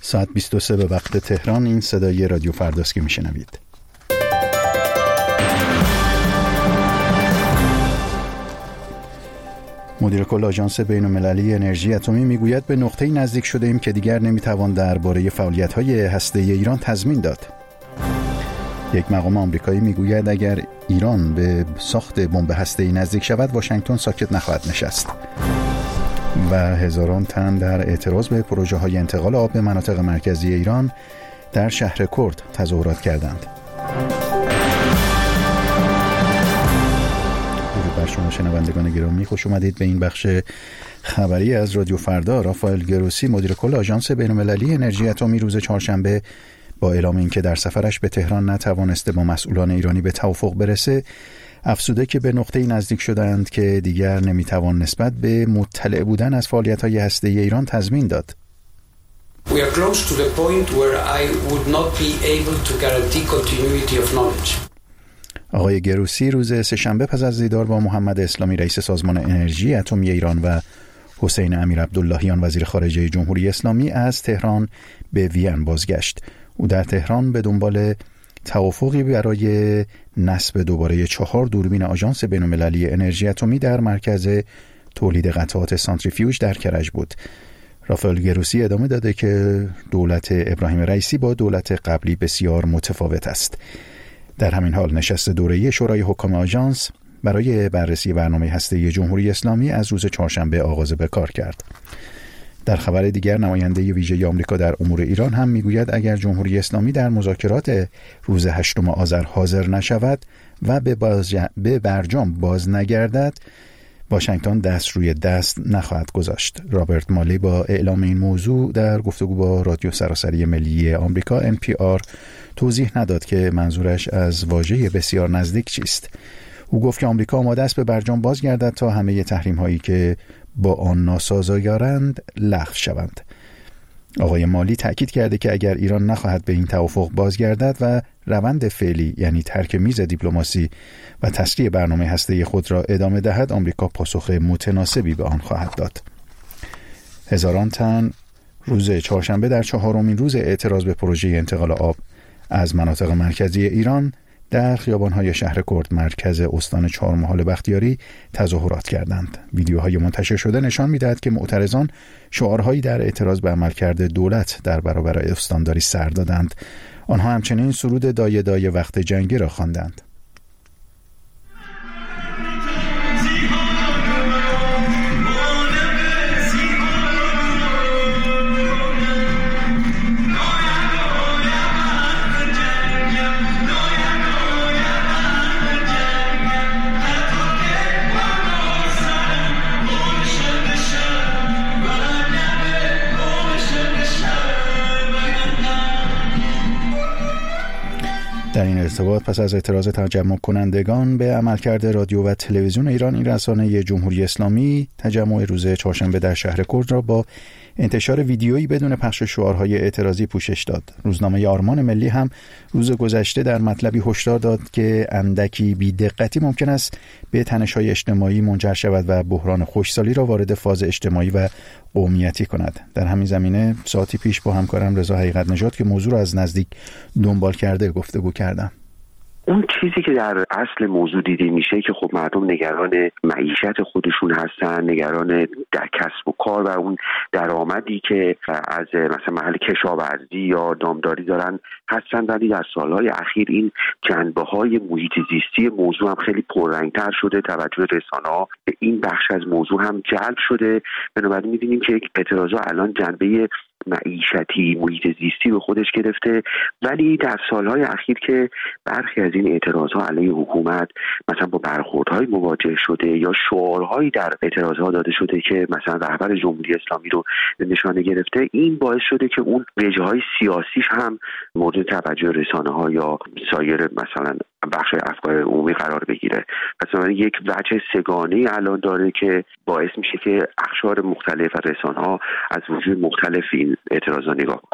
ساعت 23 به وقت تهران. این صدای رادیو فرداست که میشنوید. مدیر کل آژانس بین‌المللی انرژی اتمی میگوید به نقطه‌ای نزدیک شده ایم که دیگر نمیتوان درباره فعالیت‌های هسته‌ای ایران تضمین داد. یک مقام آمریکایی میگوید اگر ایران به ساخت بمب هسته‌ای نزدیک شود، واشنگتن ساکت نخواهد نشست. و هزاران تن در اعتراض به پروژه‌های انتقال آب به مناطق مرکزی ایران در شهر کرد تظاهرات کردند. درود بر شما شنوندگان گرامی، خوش اومدید به این بخش خبری از رادیو فردا. رافائل گروسی، مدیر کل آژانس بین‌المللی انرژی اتمی، روز چهارشنبه با اعلام اینکه در سفرش به تهران نتوانسته با مسئولان ایرانی به توافق برسه، افزوده که به نقطه‌ای نزدیک شدند که دیگر نمیتوان نسبت به مطلع بودن از فعالیت‌های هسته‌ای ایران تضمین داد. We are close to the point where I would not be able to guarantee continuity of knowledge. آقای گروسی روز سه‌شنبه پس از دیدار با محمد اسلامی رئیس سازمان انرژی اتمی ایران و حسین امیر عبداللهیان وزیر خارجه جمهوری اسلامی از تهران به وین بازگشت. او در تهران به دنبال توافقی برای نصب دوباره 4 دوربین آژانس بین‌المللی انرژی اتمی در مرکز تولید قطعات سانتریفیوژ در کرج بود. رافائل گروسی ادامه داده که دولت ابراهیم رئیسی با دولت قبلی بسیار متفاوت است. در همین حال نشست دوره‌ای شورای حکام آژانس برای بررسی برنامه هسته‌ای جمهوری اسلامی از روز چهارشنبه آغاز به کار کرد. در خبر دیگر، نماینده ویژه آمریکا در امور ایران هم میگوید اگر جمهوری اسلامی در مذاکرات روز 8 آذر حاضر نشود و به برجام باز نگردد، واشنگتن دست روی دست نخواهد گذاشت. رابرت مالی با اعلام این موضوع در گفتگو با رادیو سراسری ملی آمریکا NPR توضیح نداد که منظورش از واژه بسیار نزدیک چیست. او گفت که آمریکا آماده است به برجام بازگردد تا همه تحریم هایی که با آن ناسازگارند لغو شوند. آقای مالی تأکید کرده که اگر ایران نخواهد به این توافق بازگردد و روند فعلی یعنی ترک میز دیپلماسی و تسریع برنامه هسته‌ای خود را ادامه دهد، آمریکا پاسخ متناسبی به آن خواهد داد. هزاران تن روز چهارشنبه در 4مین روز اعتراض به پروژه انتقال آب از مناطق مرکزی ایران در خیابان‌های شهر کرد مرکز استان چهارمحال بختیاری تظاهرات کردند. ویدیوهای منتشر شده نشان می‌دهد که معترضان شعارهایی در اعتراض به عملکرد دولت در برابر استانداری سر دادند. آنها همچنین سرود دایه دایه وقت جنگی را خواندند. در این ارتباط پس از اعتراض تجمع کنندگان به عملکرد رادیو و تلویزیون ایران، این رسانه جمهوری اسلامی تجمع روز چهارشنبه در شهر کرد را با انتشار ویدیویی بدون پخش شعارهای اعتراضی پوشش داد. روزنامه آرمان ملی هم روز گذشته در مطلبی هشدار داد که اندکی بی‌دقتی ممکن است به تنش‌های اجتماعی منجر شود و بحران خشکسالی را وارد فاز اجتماعی و قومیتی کند. در همین زمینه ساعتی پیش با همکارم رضا حقیقت نژاد که موضوع را از نزدیک دنبال کرده گفتگو کردم. اون چیزی که در اصل موضوع دیده میشه که خب مردم نگران معیشت خودشون هستن، نگران در کسب و کار و اون درآمدی که از مثلا محل کشاورزی یا دامداری دارن هستن، ولی در سالهای اخیر این جنبه‌های محیط زیستی موضوع هم خیلی پررنگ‌تر شده، توجه رسانه‌ها به این بخش از موضوع هم جلب شده. بنابراین می‌بینیم که اعتراضات الان جنبه معیشتی، محیط زیستی به خودش گرفته، ولی در سالهای اخیر که برخی از این اعتراضها علیه حکومت مثلا با برخوردهای مواجه شده یا شعارهایی در اعتراضها داده شده که مثلا رهبر جمهوری اسلامی رو نشانه گرفته، این باعث شده که اون وجههای سیاسیش هم مورد توجه رسانه‌ها یا سایر مثلا بخش افکار عمومی قرار بگیره. مثلا یک وجه سگانه الان داره که باعث میشه که اقشار مختلف و رسانه‌ها از وجوه مختلف این اعتراضا نگاه کنن.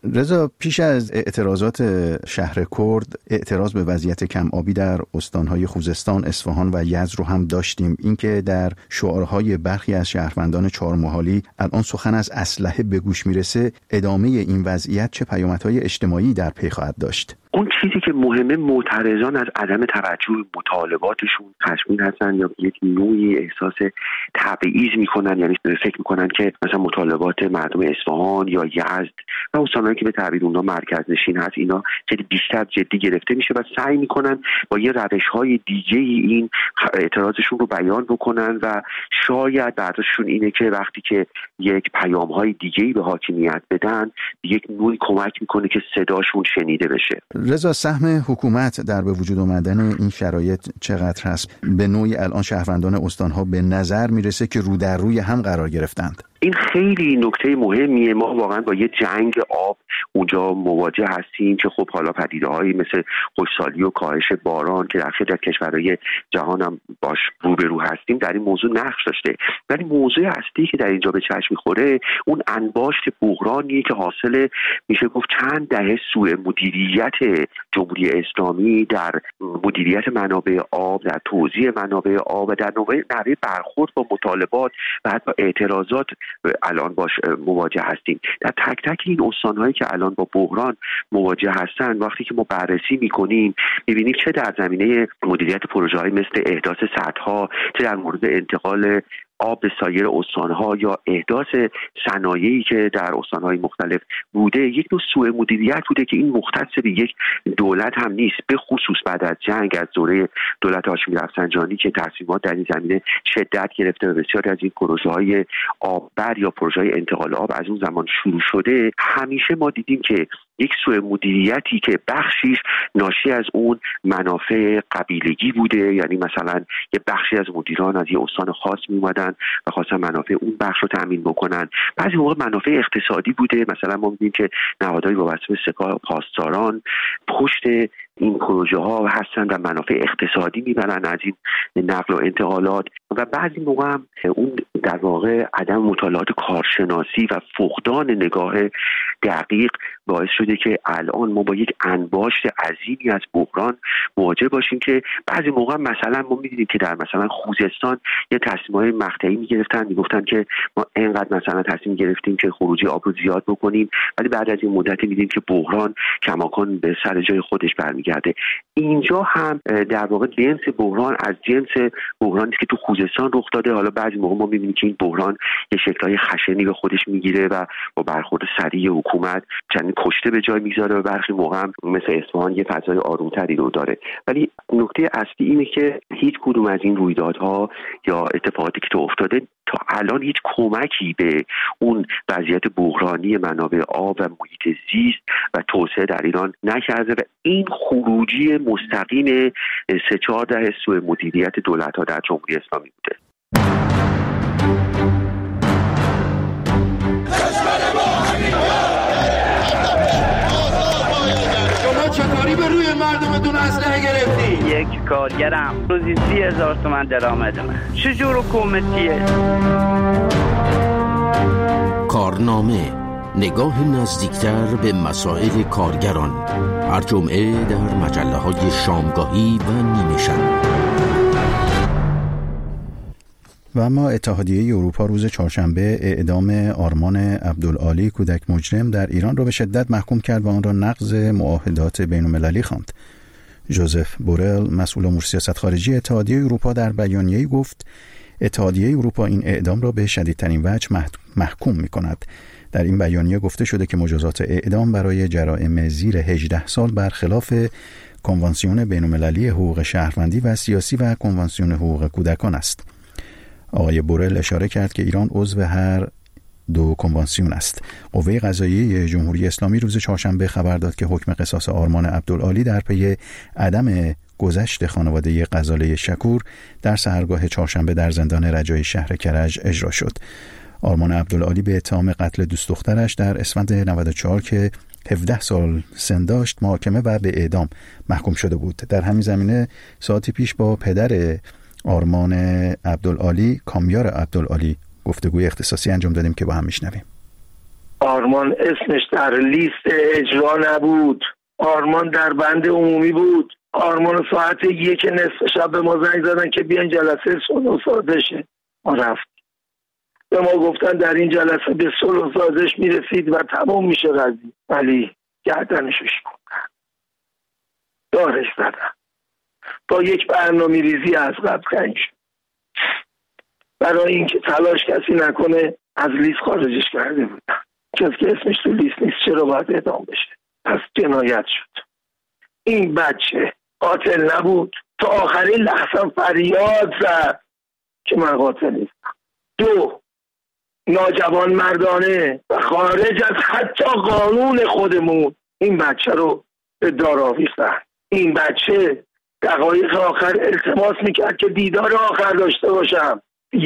رضا، پیش از اعتراضات شهر کرد، اعتراض به وضعیت کم آبی در استانهای خوزستان، اصفهان و یزد رو هم داشتیم. اینکه در شعارهای برخی از شهروندان چهارمحالی الان سخن از اسلحه به گوش میرسه، ادامه این وضعیت چه پیامدهای اجتماعی در پی خواهد داشت؟ اون چیزی که مهمه، معترضان از عدم توجه به مطالباتشون خشمگین هستن یا یک نوعی احساس تبعیض میکنن، یعنی فکر میکنن که مثلا مطالبات مردم اصفهان یا یزد و استانایی که به تعبیر اونها مرکز نشین هست، اینا خیلی بیشتر جدی گرفته میشه و سعی میکنن با یه روش‌های دیگه این اعتراضشون رو بیان بکنن و شاید برداشتشون اینه که وقتی که یک پیام‌های دیگه‌ای به حاکمیت بدن، یک نوعی کمک میکنه که صداشون شنیده بشه. رضا، سهم حکومت در به وجود آمدن این شرایط چقدر هست؟ به نوعی الان شهروندان استان‌ها به نظر میرسه که رو در روی هم قرار گرفتند. این خیلی نکته مهمیه. ما واقعا با یه جنگ آب اونجا مواجه هستیم که خب حالا پدیده‌هایی مثل خشکسالی و کاهش باران که در خیلی از کشورهای جهان هم باش روبرو هستیم در این موضوع نقش داشته، ولی موضوع اصلی که در اینجا به چشم می‌خوره اون انباشت بحرانیه که حاصل میشه گفت چند دهه سوء مدیریت جمهوری اسلامی در مدیریت منابع آب، در توزیع منابع آب و در نوع برخورد با مطالبات و حتی اعتراضات الان باش مواجه هستیم. در تک تک این استان‌هایی که الان با بحران مواجه هستن، وقتی که ما بررسی می‌کنیم می‌بینیم چه در زمینه مدیریت پروژه‌های مثل احداث سدها، چه در مورد انتقال آب به سایر استان‌ها یا احداث صنایعی که در استان‌های مختلف بوده، یک نوع سوء مدیریت بوده که این مختص به یک دولت هم نیست، به خصوص بعد از جنگ از دوره دولت هاشمی رفسنجانی که تصمیمات در این زمینه شدت گرفته و بسیاری از این پروژه‌های آببر یا پروژه‌های انتقال آب از اون زمان شروع شده. همیشه ما دیدیم که یک سوء مدیریتی که بخشیش ناشی از اون منافع قبیلگی بوده، یعنی مثلا یه بخشی از مدیران از یه استان خاص میومدن و خواستن منافع اون بخش رو تامین بکنن. بعضی موقع منافع اقتصادی بوده، مثلا ما می‌بینیم که نهادهای وابسته به سکا پاسداران پشت این پروژه ها هستن و منافع اقتصادی میبرن از این نقل و انتقالات و بعضی موقع هم اون در واقع عدم مطالعات کارشناسی و فقدان نگاه دقیق باعث شده که الان ما با یک انباشت عظیمی از بحران مواجه باشیم که بعضی موقع مثلا ما می‌دیدیم که در مثلا خوزستان یه تصمیم‌های مقطعی می‌گرفتن، میگفتن که ما اینقدر مثلا تصمیم گرفتیم که خروجی آب رو زیاد بکنیم، ولی بعد از این مدتی می‌دیدیم که بحران کماکان به سر جای خودش برمیگرده. اینجا هم در واقع جنس بحران از جنس بحرانی که تو خوزستان رخ داده. حالا بعضی موقع ما می‌بینیم که این بحران یه شکل‌های خشنی به خودش میگیره و با برخورد سریع حکومت چند کشته به جای میذاره و برخی موقع هم مثل اصفهان یه فضای آرومتری رو داره. ولی نکته اصلی اینه که هیچ کدوم از این رویدادها یا اتفاقاتی که تو افتاده تا الان هیچ کمکی به اون وضعیت بحرانی منابع آب و محیط زیست و توسعه در ایران نکرده و این خروجی مستقیم 3-4 دهه سوء مدیریت دولت‌ها در جمهوری اسلامی بوده. چطوری به روی مردمتون اسلحه گرفتی؟ یک کارگرم روزی 30,000 تومان درآمدمه. چجور حکومتیه؟ کارنامه، نگاه نزدیکتر به مسائل کارگران، هر جمعه در مجله‌های شامگاهی و نیمه شب. و اما اتحادیه اروپا روز چهارشنبه اعدام آرمان عبدالعالی کودک مجرم در ایران را به شدت محکوم کرد و آن را نقض معاهدات بین‌المللی خواند. ژوزف بورل، مسئول امور سیاست خارجی اتحادیه اروپا، در بیانیه‌ای گفت اتحادیه اروپا این اعدام را به شدیدترین وجه محکوم می‌کند. در این بیانیه گفته شده که مجازات اعدام برای جرائم زیر 18 سال برخلاف کنوانسیون بین‌المللی حقوق شهروندی و سیاسی و کنوانسیون حقوق کودکان است. آقای بورل اشاره کرد که ایران عضو هر دو کنوانسیون است. قوه قضاییه جمهوری اسلامی روز چهارشنبه خبر داد که حکم قصاص آرمان عبدالعالی در پی عدم گذشت خانواده غزاله شکور در سحرگاه چهارشنبه در زندان رجای شهر کرج اجرا شد. آرمان عبدالعالی به اتهام قتل دوست دخترش در اسفند 94 که 17 سال سن داشت محاکمه و به اعدام محکوم شده بود. در همین زمینه ساعتی پیش با پدر آرمان عبدالعالی، کامیار عبدالعالی، گفتگوی اختصاصی انجام دادیم که با هم میشنویم. آرمان اسمش در لیست اجرا نبود، آرمان در بند عمومی بود. آرمان ساعت 1:00 شب به ما زنگ زدن که بیان جلسه صلح و سازشه. ما رفتیم. به ما گفتن در این جلسه به صلح و سازش میرسید و تمام میشه قضیه، ولی گردنشو شکوندن، دارش زدن، با یک برنامه ریزی از قبل کنگ شد. برای اینکه تلاش کسی نکنه از لیست خارجش کرده بودن. کسی که اسمش تو لیست نیست چرا باید اعدام بشه؟ پس جنایت شد. این بچه قاتل نبود، تا آخرین لحظه فریاد زد که من قاتل نیستم. 2 ناجوان مردانه و خارج از حتی قانون خودمون این بچه رو به دار آویختن. این بچه دقایق آخر التماس میکرد که دیدار آخر داشته باشم،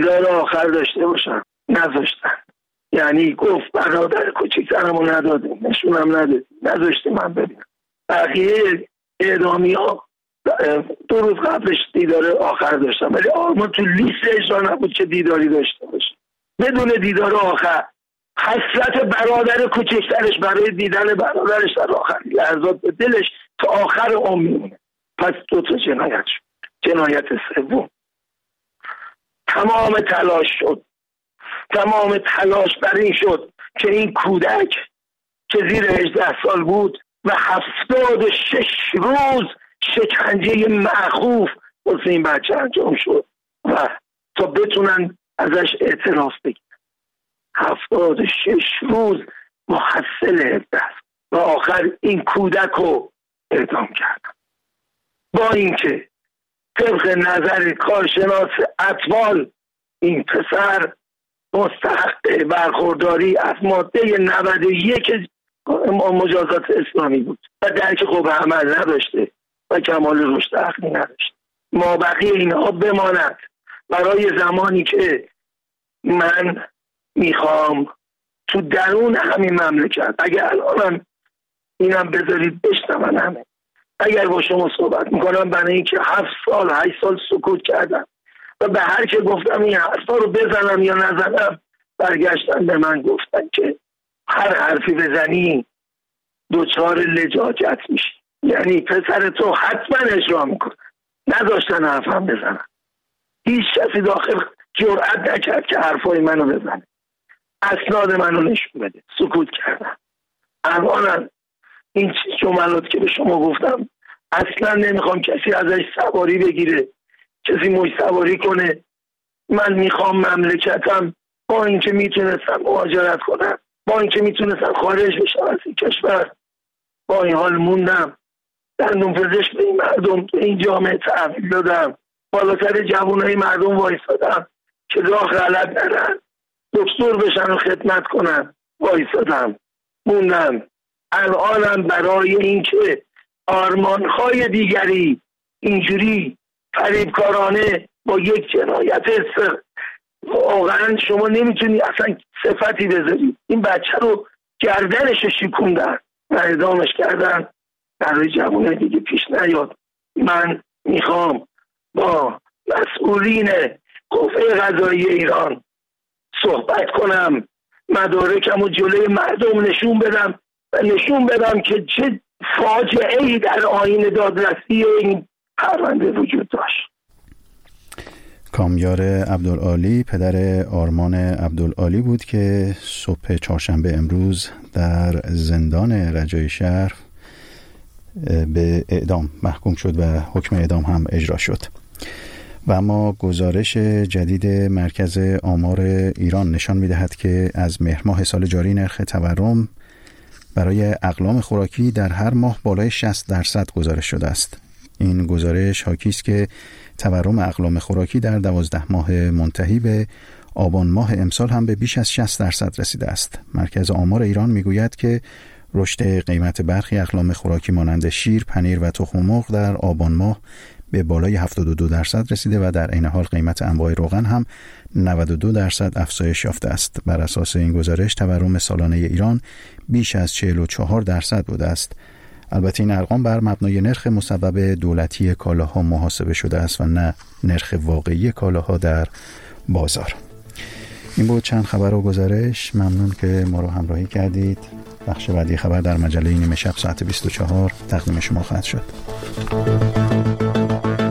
نذاشتن. یعنی گفت برادر کوچیکترمو ندادیم، نشونم ندادیم، نذاشتی من ببینم. بقیه اعدامی ها 2 روز قبلش دیدار آخر داشتن، ولی آرمان تو لیست اجرا نبود که دیداری داشته باشه. بدون دیدار آخر حسرت برادر کوچکترش برای دیدن برادرش در آخر لحظات به دلش تا آخر عمر میمونه. پس 2 تا جنایت شد. جنایت سوم، تمام تلاش بر این شد که این کودک که زیر 18 سال بود و 76 روز شکنجه معکوف واسه این بچه انجام شد و تا بتونن ازش اعتراف بگیرن. 76 روز محصل دست و آخر این کودک رو اعدام کردن. با اینکه طبق نظر کارشناس اطفال این پسر مستحق برخورداری از ماده 91 مجازات اسلامی بود و درک خوب عمل نداشته و کمال رشد عقلی نداشته. ما بقیه اینها بماند برای زمانی که من میخوام تو درون همین مملکت، اگر الانم اینم بذارید بشنون همه، اگر با شما صحبت میکنم برای اینکه 7 سال 8 سال سکوت کردم و به هر که گفتم این حرفا رو بزنم یا نزنم برگشتن به من گفتن که هر حرفی بزنی دوچار لجاجت میشی، یعنی پسر تو حتما اجرا میکنه. نداشتن حرفم بزنم. هیچ کسی داخل جرئت نکرد که حرفای منو بزنه، اسناد منو نشون بده. سکوت کردم. الان این جملات که به شما گفتم اصلا نمیخوام کسی ازش سواری بگیره، کسی موج سواری کنه. من میخوام مملکتم با اینکه میتونستم مهاجرت کنم، با اینکه میتونستم خارج بشم از این کشور، با این حال موندم. دندون پزشک به این مردم، به این جامعه تحویل دادم، بالاتر جوانای مردم وایسادم که راه غلط نرن، دکتر بشن و خدمت کنن. وایسادم، موندم. الانم برای اینکه آرمان‌های دیگری اینجوری فریبکارانه با یک جنایت واقعا شما نمیتونی اصلا صفتی بذاری. این بچه رو گردنش شکوندن و اعدامش کردن. برای جوانه دیگه پیش نیاد. من میخوام با مسئولین قوه قضاییه ایران صحبت کنم، مدارکم و جلوی مردم نشون بدم و نشون بدم که چه فاجعه‌ای در آیین دادرسی این پرونده وجود داشت. کامیار عبدالعالی پدر آرمان عبدالعالی بود که صبح چهارشنبه امروز در زندان رجای شهر به اعدام محکوم شد و حکم اعدام هم اجرا شد. و اما گزارش جدید مرکز آمار ایران نشان می‌دهد که از مهر ماه سال جاری نرخ تورم برای اقلام خوراکی در هر ماه بالای 60% گزارش شده است. این گزارش حاکی است که تورم اقلام خوراکی در 12 ماه منتهی به آبان ماه امسال هم به بیش از 60% رسیده است. مرکز آمار ایران میگوید که رشد قیمت برخی اقلام خوراکی مانند شیر، پنیر و تخم مرغ در آبان ماه به بالای 72% رسیده و در عین حال قیمت انواع روغن هم 92% افزایش یافته است. بر اساس این گزارش تورم سالانه ایران بیش از 44% بوده است. البته این ارقام بر مبنای نرخ مصوب دولتی کالاها محاسبه شده است و نه نرخ واقعی کالاها در بازار. این بود چند خبر و گزارش. ممنون که ما رو همراهی کردید. بخش بعدی خبر در مجله نیمه شب ساعت 24 تقدیم شما خواهد شد.